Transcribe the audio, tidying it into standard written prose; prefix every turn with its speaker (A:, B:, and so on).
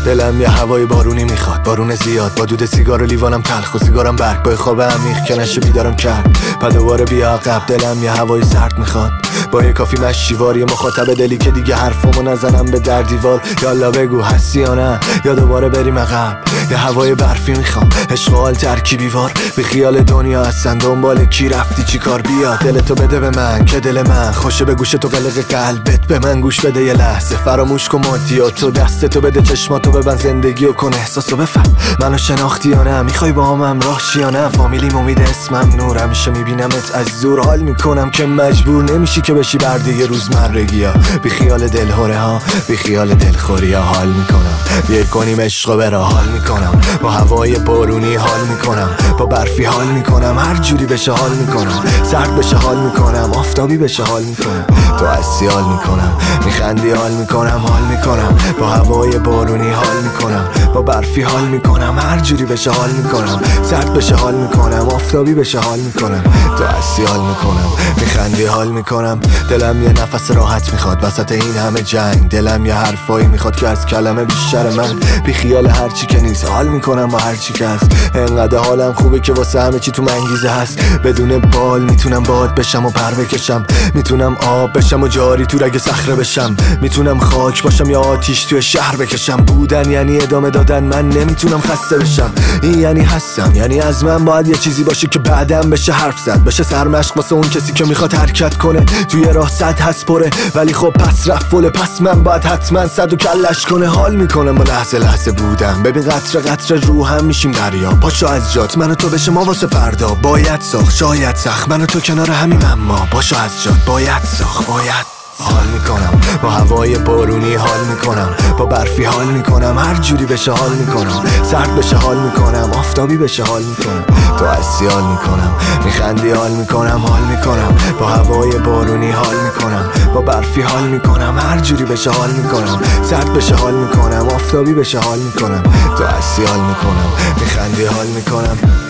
A: دلم یه هوای بارونی میخواد، بارون زیاد با دود سیگار و لیوانم تلخ و سیگارم برگ، با خواب عمیق که نشه بیدارم کرد. بعد دوباره بیا عقب، دلم یه هوای سرد میخواد، با یه کافی مشیواری مخاطب دلی که دیگه حرفمو نزنم به در دیوار. یالا بگو هستی یا نه، یا دوباره بریم عقب. یه هوای برفی میخوام، عشق و حال ترکیبی وار، بی خیال دنیا هستن دنبال کی رفتی چی کار. بیا دلتو بده به من که دل من خوشه، به گوش تو قلق قلبت به من گوش بده یه لحظه. فراموش کن مادیاتو، دستتو بده چشماتو ببند، زندگیو کن احساسو بفهم. منو شناختی یا نه، میخوای با هم همراه شی یا نه. فامیلیم امید اسمم نور، همیشه میبینمت از دور، حال میکنم که مجبور نمیشی که بشی بر دیگه روزمرگی ها. بی خیال دلهوره ها، بی خیال دلخوری ها، حال میکنم بیای کنیم عشق برا. حال میکنم با هوای بارونی، حال میکنم با برفی، حال میکنم هر جوری بشه، حال میکنم سرد بشه، حال میکنم آفتابی بشه، حال میکنم تو هستی، حال میکنم میخندی، حال میکنم حال میکنم با هوای بارونی، حال میکنم با برفی، حال میکنم هر جوری بشه، حال میکنم سرد بشه، حال میکنم آفتابی بشه، حال میکنم تو هستی، حال میکنم میخندی، حال میکنم. دلم یه نفس راحت میخواد وسط این همه جنگ، دلم یه حرفایی میخواد که از کلمه بیشتر من. بی خیال هر چی که نیست، حال میکنم با هر چی که هست. انقدر حالم خوبه که واسه همه چی تو منگیزه هست. بدون بال میتونم باد بشم و پر بکشم، میتونم آب بشم و جاری تو رگ صخره بشم، میتونم خاک باشم یا آتیش توی شهر بکشم. بودن یعنی ادامه دادن، من نمیتونم خسته بشم. این یعنی هستم، یعنی از من باید یه چیزی باشه که بعدم بشه حرف زد، بشه سرمشق واسه اون کسی که میخواد حرکت کنه. توی راه صد هست پره، ولی خب پس رفت فله، پس من باید حتما صد و کلش کنه. حال میکنم با لحظه لحظه بودم، ببین قطره قطره روحم میشیم دریا. پاشو از جات، من و تو بشه ما واسه فردا. باید ساخت شاید سخت، من و تو کنار همیم، اما پاشو از جات، باید ساخت باید. حال میکنم با هوای بارونی، حال میکنم با برفی، حال میکنم هر جوری بشه، حال میکنم سرد بشه، حال میکنم آفتابی بشه، حال میکنم تو هستی، حال میکنم میخندی، حال میکنم حال میکنم با هوای بارونی، حال میکنم با برفی، حال میکنم هر جوری بشه، حال میکنم سرد بشه، حال میکنم آفتابی بشه، حال میکنم تو هستی، حال میکنم میخندی، حال میکنم.